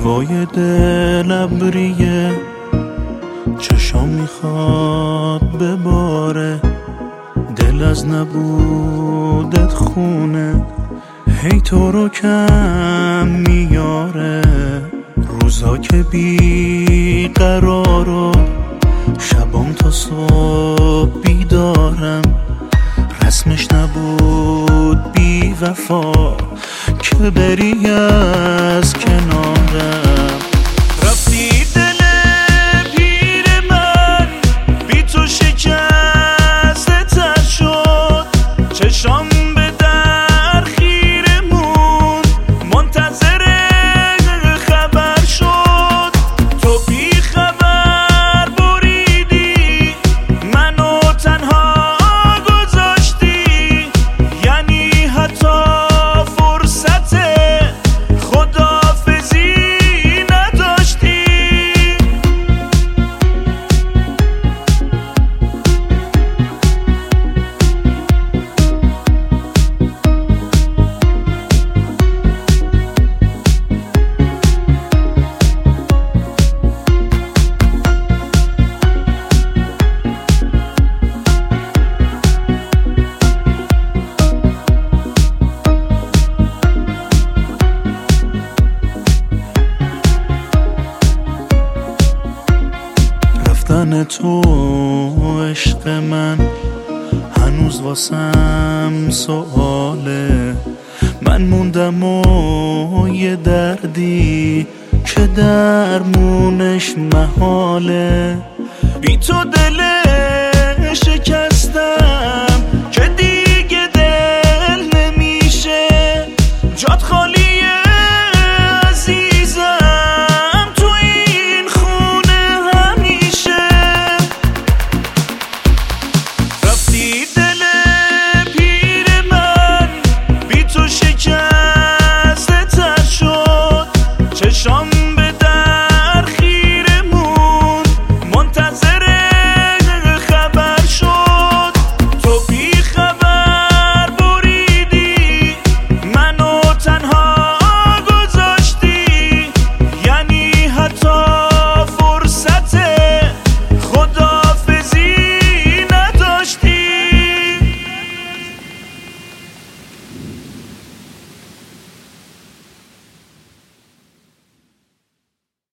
هوای دل ابریه، چشام میخواد بباره، دل از نبودت خونه، هی تو رو کم میاره. روزا که بی قرارو، شبام تا صبح بیدارم، رسمش نبود بی وفا که بری از کنارم. رفتی دل پیر من بی تو شکسته تر شد، چشام به در خیره مون، منتظر خبر شد. تو بی خبر بریدی، منو تنها گذاشتی، یعنی حتی فرصت خداحافظی نداشتی. رفتن تو عشق من هنوز واسم سواله، من موندم و یه دردی که درمونش محاله. بی تو دل شکستم که دیگه دل نمیشه، جات خالی